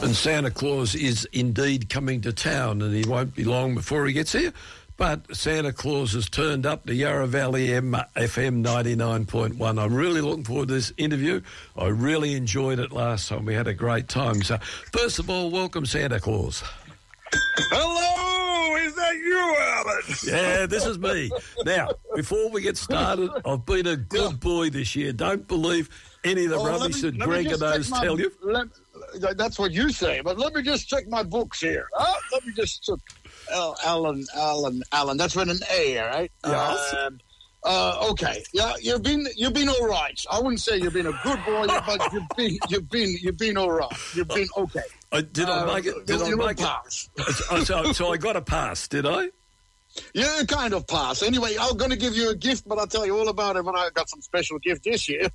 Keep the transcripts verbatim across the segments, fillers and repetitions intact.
And Santa Claus is indeed coming to town, and he won't be long before he gets here. But Santa Claus has turned up to Yarra Valley F M ninety-nine point one. I'm really looking forward to this interview. I really enjoyed it last time. We had a great time. So, first of all, welcome Santa Claus. Hello, is that you, Alan? Yeah, this is me. Now, before we get started, I've been a good boy this year. Don't believe any of the oh, rubbish me, that Greg and those my, tell you. Let, that's what you say, but let me just check my books here. Oh, let me just check. Oh, Alan, Alan, Alan. That's with an A, right? Yes. Uh, uh, okay. Yeah, you've been you've been all right. I wouldn't say you've been a good boy, but you've been you've been you've been all right. You've been okay. Uh, did uh, I make it? Did I make pass? it? So, so I got a pass, did I? Yeah, kind of pass. Anyway, I'm going to give you a gift, but I'll tell you all about it when I got some special gift this year.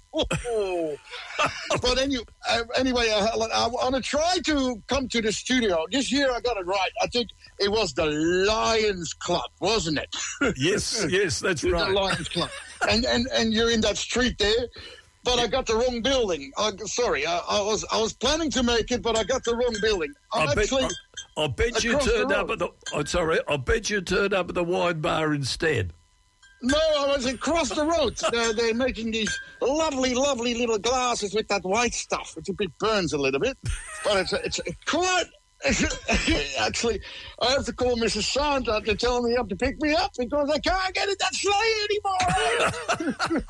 But anyway, uh, anyway, uh, I want to try to come to the studio. This year I got it right. I think it was the Lions Club, wasn't it? Yes, yes, that's right. The Lions Club. And, and, and you're in that street there. But I got the wrong building. Uh, sorry, I, I was I was planning to make it, but I got the wrong building. I'm I bet, actually I, I bet you turned up at the. Oh, sorry, I bet you turned up at the wine bar instead. No, I was across the road. they're, they're making these lovely, lovely little glasses with that white stuff. It's a bit burns a little bit, but it's a, it's a quite. Actually, I have to call Missus Santa to tell me up to pick me up because I can't get in that sleigh anymore.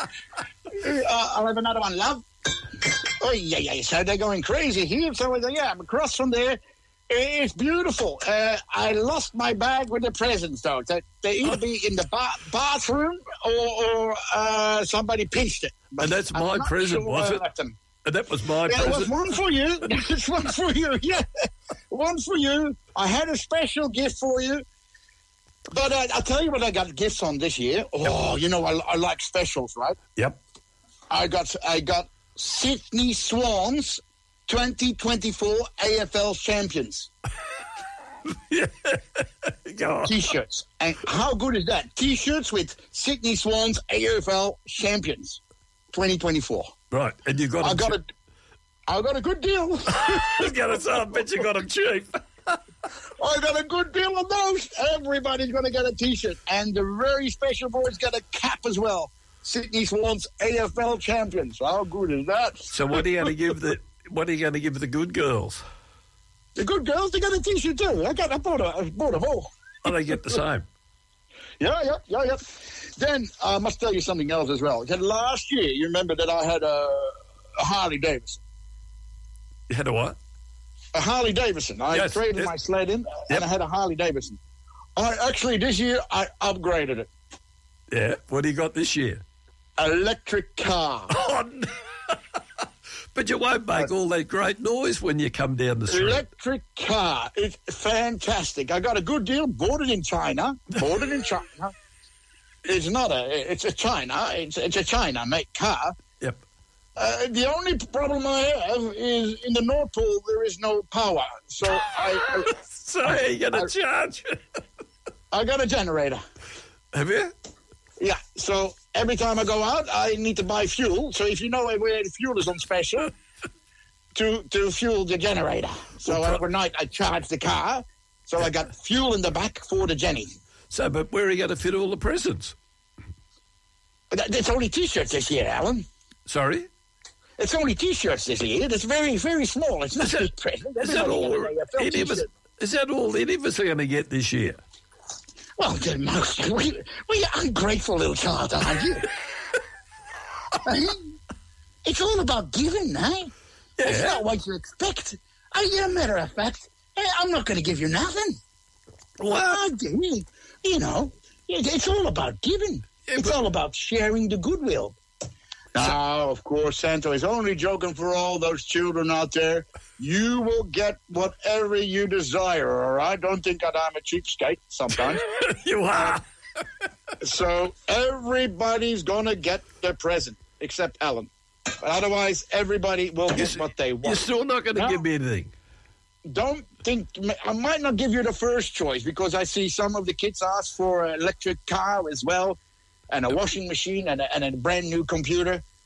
uh, I'll have another one, love. Oh, yeah, yeah. So they're going crazy here. So, yeah, I'm across from there. It's beautiful. Uh, I lost my bag with the presents, though. They, they either be in the ba- bathroom or, or uh, somebody pinched it. But and that's my present, sure was it? And that was my yeah, present. It was one for you. It's one for you, yeah. One for you. I had a special gift for you. But uh, I'll tell you what I got gifts on this year. Oh, yep. You know, I, I like specials, right? Yep. I got I got Sydney Swans twenty twenty-four A F L champions. Yeah. Go on. T-shirts. And how good is that? T-shirts with Sydney Swans A F L champions twenty twenty-four. Right, and you got. I got a, I got a good deal. I got to say, I bet you got them cheap. I got a good deal on those. Everybody's going to get a T-shirt, and the very special boys got a cap as well. Sydney Swans A F L champions. How good is that? So, what are you going to give the? What are you going to give the good girls? The good girls, they got a T-shirt too. I got, I bought, a, I bought them all. Oh, they get the same. Yeah, yeah, yeah, yeah. Then I must tell you something else as well. Last year, you remember that I had a, a Harley Davidson. You had a what? A Harley Davidson. I yes, traded yes. my sled in, yep. and I had a Harley Davidson. I actually this year I upgraded it. Yeah. What do you got this year? Electric car. Oh, no. But you won't make all that great noise when you come down the street. Electric car. It's fantastic. I got a good deal. Bought it in China. Bought it in China. It's not a. It's a China. It's it's a China make car. Yep. Uh, the only problem I have is in the North Pole there is no power. So I. I so how are you going to charge? I got a generator. Have you? Yeah. So every time I go out, I need to buy fuel. So if you know where the fuel is on special, to to fuel the generator. So well, overnight I charge the car. So I got fuel in the back for the Jenny. So, but where are you going to fit all the presents? It's only T-shirts this year, Alan. Sorry? It's only T-shirts this year. It's very, very small. It's not a big present. Is that, all, any of us, is that all any of us are going to get this year? Well, the most. We, we ungrateful little child, aren't you? It's all about giving, eh? Yeah. It's not what you expect. As a matter of fact, I'm not going to give you nothing. Well, you know, it's all about giving. Yeah, it's all about sharing the goodwill. Now, of course, Santa is only joking for all those children out there. You will get whatever you desire, all right? Don't think that I'm a cheapskate sometimes. You are. So everybody's going to get their present, except Alan. But otherwise, everybody will get what they want. You're still not going to now, give me anything. Don't think... I might not give you the first choice because I see some of the kids ask for an electric car as well and a washing machine and a, and a brand new computer.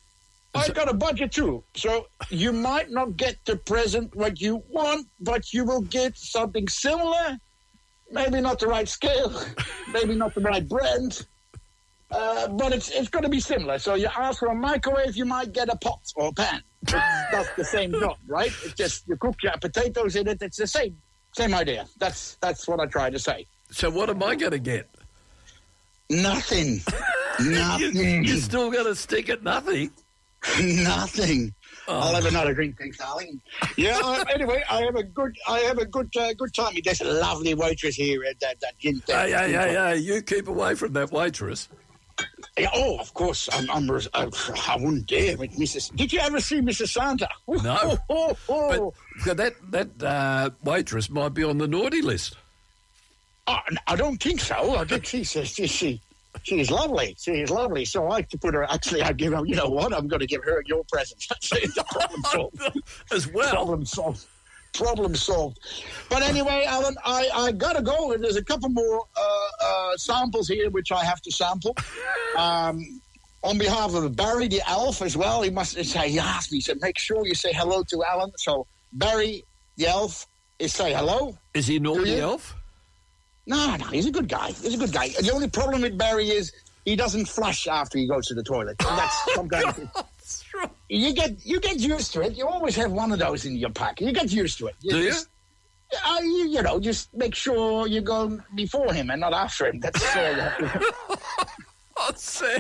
I've got a budget too, so you might not get the present what you want, but you will get something similar. Maybe not the right scale, maybe not the right brand, uh, but it's it's going to be similar. So you ask for a microwave, you might get a pot or a pan. It does the same job, right? It's just you cook your potatoes in it. It's the same same idea. That's that's what I try to say. So what am I going to get? Nothing. Nothing. you, you're still going to stick at nothing? Nothing. Oh. I'll have another drink, thanks, darling. Yeah. Uh, anyway, I have a good, I have a good, uh, good time. There's a lovely waitress here at that, that gin. Hey, hey, hey, hey! You keep away from that waitress. Yeah, oh, of course. I'm, I'm, I, I wouldn't dare with Missus Did you ever see Missus Santa? No. Oh, oh, oh. But that that uh, waitress might be on the naughty list. Oh, I don't think so. I think she says she, she she is lovely. She is lovely. So I like to put her. Actually, I give her. You know what? I'm going to give her your present. That's the problem solved. As well. Problem solved. Problem solved. But anyway, Alan, I, I gotta go. And there's a couple more uh, uh, samples here which I have to sample. Um, on behalf of Barry the Elf as well, he must say he asked me. He said, make sure you say hello to Alan. So Barry the Elf is say hello. Is he naughty elf? No, no, he's a good guy. He's a good guy. The only problem with Barry is he doesn't flush after he goes to the toilet. And that's sometimes you get you get used to it. You always have one of those in your pack. You get used to it. You Do you? just, uh, you? You know, just make sure you go before him and not after him. That's all you have to do. Oh, Sam.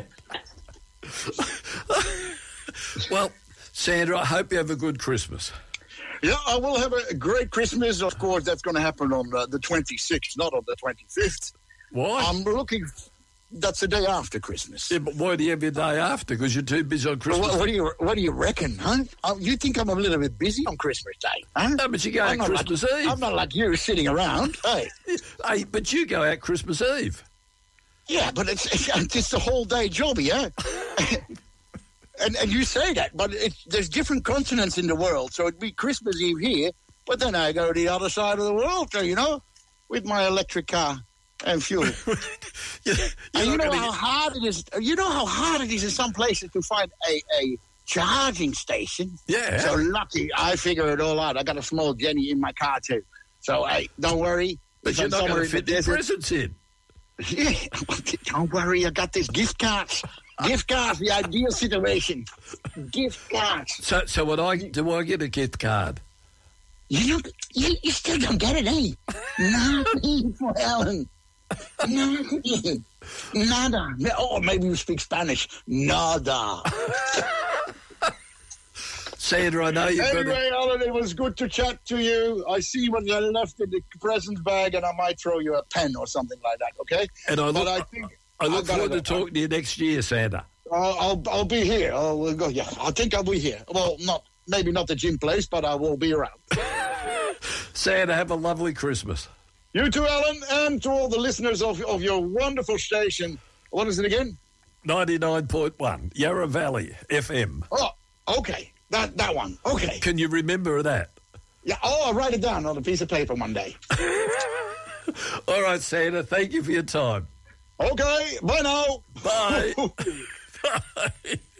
Well, Sandra, I hope you have a good Christmas. Yeah, I will have a great Christmas. Of course, that's going to happen on uh, the twenty-sixth, not on the twenty-fifth. Why? I'm looking... That's the day after Christmas. Yeah, but why do you have your day after? Because you're too busy on Christmas. What, what do you What do you reckon, huh? Oh, you think I'm a little bit busy on Christmas Day, huh? No, but you go I'm out not Christmas like, Eve. I'm not like you sitting around. Hey, Hey, but you go out Christmas Eve. yeah, but it's it's, it's a whole day job, yeah. and and you say that, but it, there's different continents in the world, so it'd be Christmas Eve here, but then I go to the other side of the world, you know, with my electric car and fuel. you, And you know gonna how get... hard it is. You know how hard it is in some places to find a, a charging station. Yeah. So lucky, I figure it all out. I got a small Jenny in my car too. So hey, don't worry. But If you're I'm not somewhere going to in the fit the desert- presents in. Yeah, don't worry. I got this gift cards. Gift cards, the ideal situation. Gift cards. So, so what I do I get a gift card? You don't. You, you still don't get it, eh? Nothing for Ellen. Nothing. Nada. Oh, maybe you speak Spanish. Nada. Sandra, I know you've Anyway, got Alan, it was good to chat to you. I see what you left in the present bag, and I might throw you a pen or something like that, okay? And I look, but I think I look I gotta forward to go. talking to you next year, Sandra. Uh, I'll I'll be here. I'll we'll go. Yeah, I think I'll be here. Well, not maybe not the gym place, but I will be around. Sandra, have a lovely Christmas. You too, Alan, and to all the listeners of of your wonderful station. What is it again? ninety-nine point one, Yarra Valley F M. Oh, okay. That that one. Okay. Can you remember that? Yeah. Oh, I'll write it down on a piece of paper one day. All right, Sandra, thank you for your time. Okay. Bye now. Bye. Bye.